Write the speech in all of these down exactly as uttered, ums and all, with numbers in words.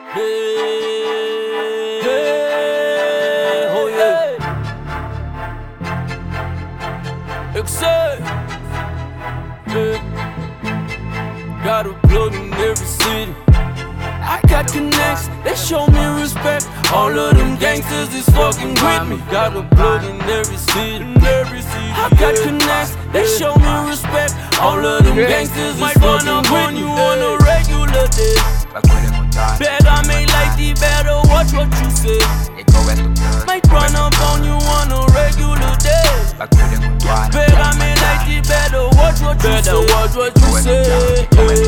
Hey, hey, oh yeah. Excel. Yeah. Got a plug in every city. I got connects, they show me respect. All of them gangsters is fucking with me. Got a plug in every city. I got connects, they show me respect. All of them gangsters is fucking with you on a regular day. Better make like the better watch what you say. Might run up on you on a regular day. Better make like the better watch what you say. Better watch what you say.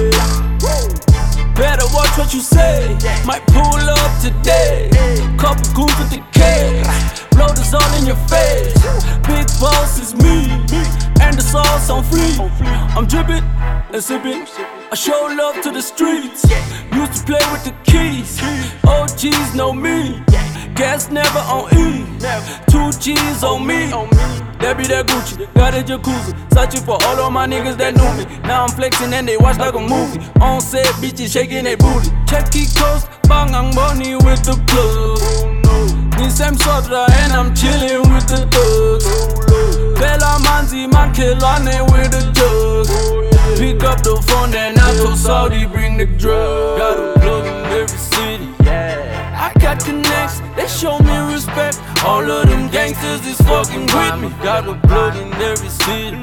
Better watch what you say. Might pull up today. Couple goons with the K. Blow this all in your face. Big boss is me, and the sauce on free. I'm dripping and sipping. I show love to the streets. Used to play with the keys. O Gs know me. Gas never on E. Two G's on me. That be that Gucci, got a jacuzzi. Searching for all of my niggas that knew me. Now I'm flexing and they watch like a movie. On set, bitches shaking their booty. Checky coast, bang ang money with the plug. This same soda and I'm chilling with the thugs. Bella Manzi, man Kelane with the jugs. Pick up the phone and I told Saudi bring the drugs. Got a plug in every city. I got connects, they show me respect. All of them gangsters is fucking with me. Got a plug in every city.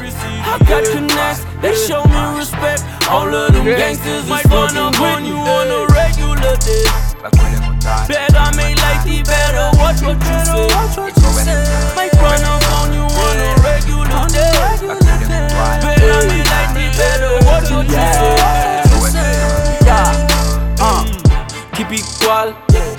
I got connects, they show me respect. All of them gangsters is fucking with you on a regular day. Better make like the better watch what you say. Might run up on you on a regular day. Better make like the better watch what you say. Yeah, uh, keep it igual.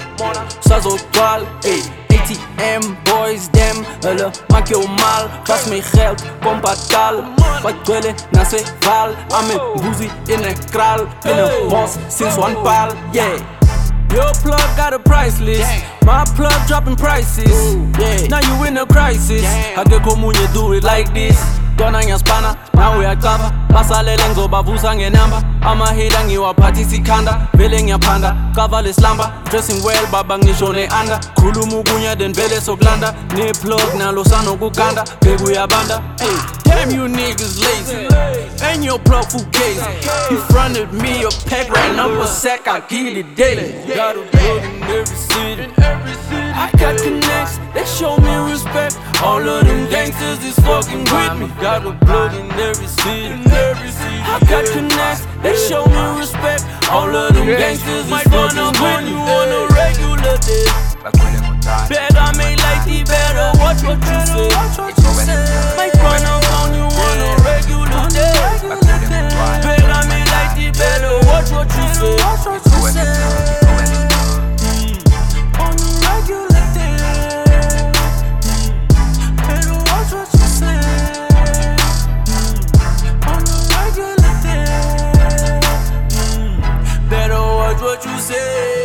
Ça toile, ey. A T M boys, dem, hulle maak jou mal. Pas mijn geld, kom patal. Wat kwellen, na se val. I'm in boozy in a kral. In a boss, since one pal, yeah. Your plug got a price list. My plug dropping prices. Yeah. Now you in a crisis. I get como you do it like this. Dona nya spana, now we are cover. Pasale lengo bavusa ngenamba. Ama hida ngiwa party sikanda. Vele ngiyapanda, kavale slamba. Dressing well baba ngisho ne anda. Khulumu kunya then vele soklanda. Ne plug na losano kukanda. Begu ya banda. Hey, damn you niggas lazy. And your plug fugazi. He fronted me a pack right number sack. I get it daily. Got a plug in every city. I got connects, they show me respect. All of them gangsters is fucking with me. Got a plug in every city. I got connects, they show me respect. All of them gangsters is fucking with you on a regular day. Better make like the better watch what you say. Might run up on you on a regular day. Better make like the better watch what you say. What you say?